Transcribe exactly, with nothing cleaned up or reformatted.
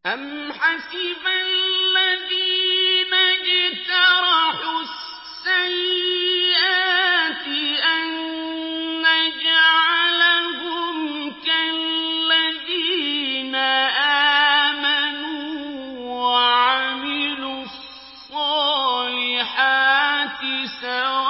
أَمْ حَسِبَ الَّذِينَ اجْتَرَحُوا السَّيِّئَاتِ أَن نَّجْعَلَهُمْ كَالَّذِينَ آمَنُوا وَعَمِلُوا الصَّالِحَاتِ سَوَاءً